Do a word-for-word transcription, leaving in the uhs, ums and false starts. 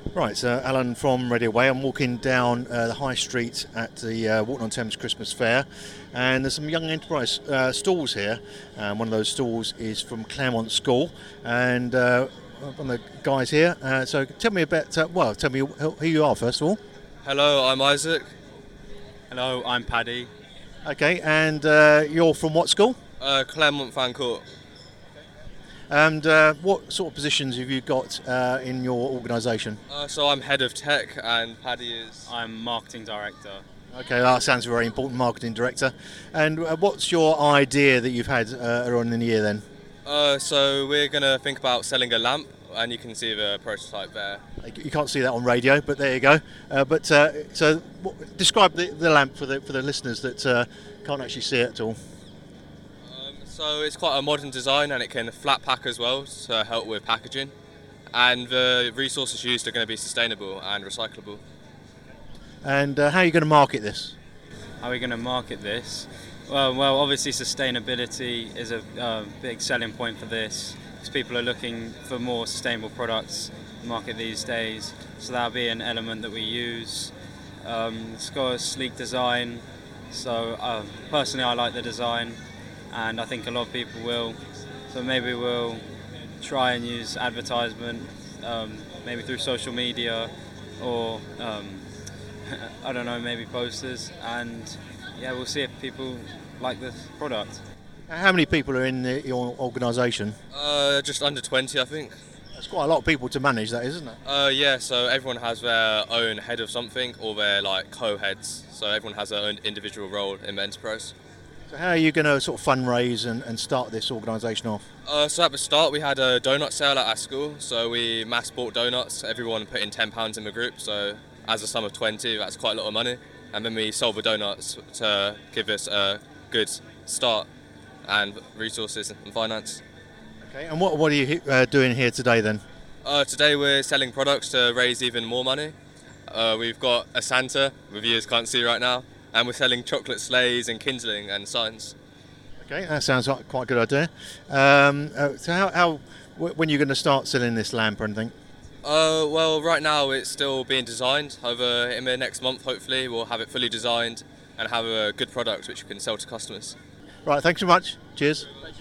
Right, so Alan from Radio Way. I'm walking down uh, the High Street at the uh, Walton-on-Thames Christmas Fair, and there's some Young Enterprise uh, stalls here. Um, one of those stalls is from Claremont School, and uh, one of the guys here. Uh, so tell me about, uh, well, tell me who who you are first of all. Hello, I'm Isaac. Hello, I'm Paddy. Okay, and uh, you're from what school? Uh, Claremont Fan Court. And uh, what sort of positions have you got uh, in your organisation? Uh, so I'm head of tech, and Paddy is. I'm marketing director. Okay, that sounds very important, marketing director. And uh, what's your idea that you've had uh, earlier on in the year then? Uh, so we're gonna think about selling a lamp, and you can see the prototype there. You can't see that on radio, but there you go. Uh, but uh, so, what, describe the, the lamp for the for the listeners that uh, can't actually see it at all. Um, so it's quite a modern design, and it can flat pack as well to help with packaging. And the resources used are going to be sustainable and recyclable. And uh, how are you going to market this? How are we going to market this? Well, well, obviously sustainability is a uh, big selling point for this, because people are looking for more sustainable products in the market these days. So that'll be an element that we use. Um, it's got a sleek design, so uh, personally I like the design, and I think a lot of people will. So maybe we'll try and use advertisement, um, maybe through social media, or um, I don't know, maybe posters, and yeah, we'll see if people like this product. How many people are in the, your organisation? Uh, just under twenty, I think. That's quite a lot of people to manage, that isn't it? Uh, yeah, so everyone has their own head of something, or their like co-heads. So everyone has their own individual role in the enterprise. So how are you going to sort of fundraise and, and start this organisation off? Uh, so at the start we had a donut sale at our school, so we mass bought donuts. Everyone put in ten pounds in the group, so as a sum of twenty, that's quite a lot of money. And then we sold the donuts to give us a good start and resources and finance. Okay, and what, what are you uh, doing here today then? Uh, today we're selling products to raise even more money. Uh, we've got a Santa, the viewers can't see right now, and we're selling chocolate sleighs and kindling and signs. Okay, that sounds like quite a good idea. Um, uh, so how, how when are you going to start selling this lamp or anything? Uh, well, right now it's still being designed. However, in the next month, hopefully, we'll have it fully designed and have a good product which we can sell to customers. Right, thanks so much. Cheers. Thank you.